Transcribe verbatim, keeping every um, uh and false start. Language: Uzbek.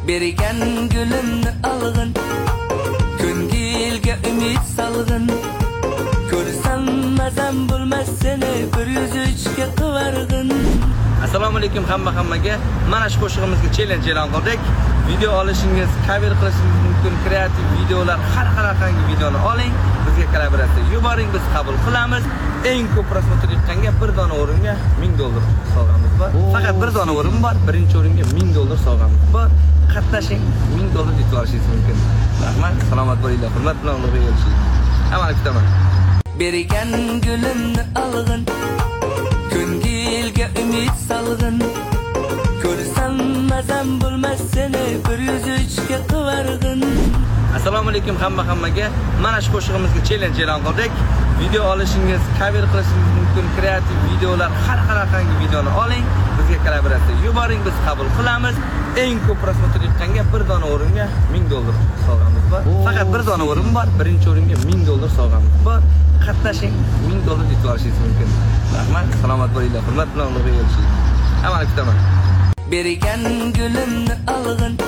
Bergan gülümni algın, ko'ngilga umid salgın. Ko'rsam mazam bo'lmas seni, bir yuz uchga qivarg'in. Assalomu alaykum hamma-hammaga. Mana shu qo'shig'imizga challenge e'lon qildik. Video olishingiz, cover qilishingiz mumkin, kreativ videolar, har qanaqangi videoni oling, bizga kollaboratsiya yuboring, biz qabul qilamiz. Eng ko'p prosmotr yiqqanga bir dona o'ringa ming dollar sovg'amiz bor. Faqat bir dona o'rin bor, birinchi o'ringa ming dollar sovg'amiz bor. Qatnashing, ming dollar yutib olishingiz mumkin. Rahmat, salomat bo'linglar, hurmat bilan ulug'ga erishing. Hamma kutaman. Bergan gülümni algın, ko'ngilga umid salgın. Ko'rsam mazam bo'lmas seni, bir yuz uchga qivarg'in. Assalomu alaykum hamma-hammaga. Mana shu qo'shig'imizga challenge e'lon qildik. Video olishingiz, cover qilishingiz mumkin, kreativ videolar, har qanaqangi videoni oling, bizga kollaboratsiya yuboring, biz qabul qilamiz. Eng ko'p prosmotr yiqqanga bir dona o'ringa ming dollar sovg'amiz bor. Faqat bir dona o'rin bor, birinchi o'ringa ming dollar sovg'amiz bor. Qatnashing, ming dollar yutib olishingiz mumkin. Rahmat, salomat bo'linglar, hurmat bilan ulug'ga erishing. Hamma kutaman. Bergan gülümni algın,